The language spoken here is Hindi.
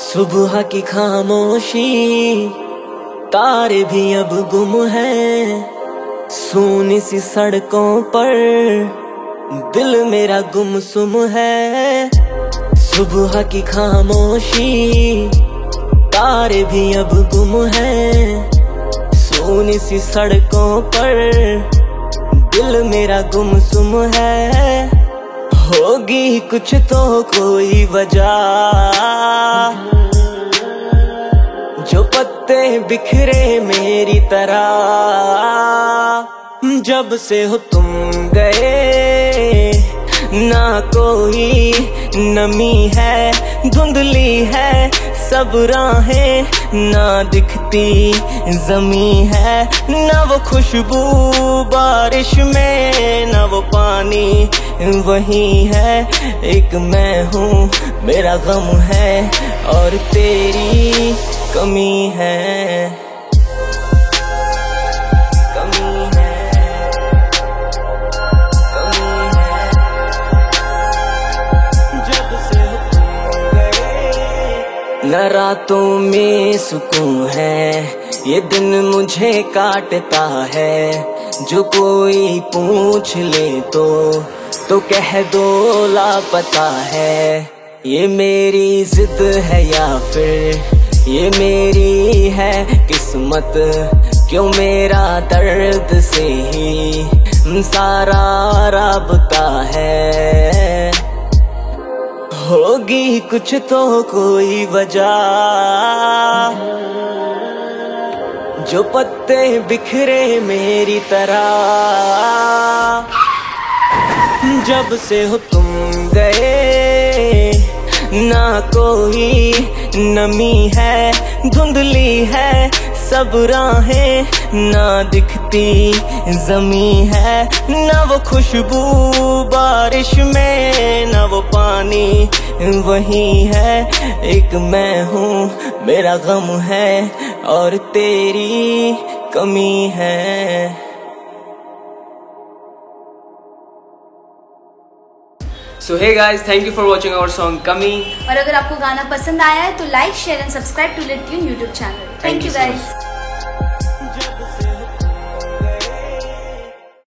सुबह की खामोशी, तारे भी अब गुम हैं। सूनी सी सड़कों पर दिल मेरा गुमसुम है। सुबह की खामोशी, तारे भी अब गुम हैं। सूनी सी सड़कों पर दिल मेरा गुमसुम है। होगी कुछ तो कोई वजह, जो पत्ते बिखरे मेरी तरह। जब से हो तुम गए, ना कोई नमी है, धुंधली है सब राहें, ना दिखती जमी है। ना वो खुशबू बारिश में, ना वो पानी वही है। एक मैं हूँ, मेरा गम है और तेरी कमी है। न रातों में सुकून है, ये दिन मुझे काटता है। जो कोई पूछ ले तो कह दो लापता है। ये मेरी जिद है या फिर ये मेरी है किस्मत, क्यों मेरा दर्द से ही सारा राबता है। होगी कुछ तो कोई वजह, जो पत्ते बिखरे मेरी तरह। जब से हो तुम गए, ना कोई नमी है, धुंधली है सब राहें, ना दिखती जमी है। ना वो खुशबू बारिश में, ना वो पानी वही है। एक मैं हूँ, मेरा गम है और तेरी कमी है। So hey guys, thank you for watching our song Kami. और अगर आपको गाना पसंद आया है तो like, share and subscribe to Lit Tune YouTube channel. Thank you guys.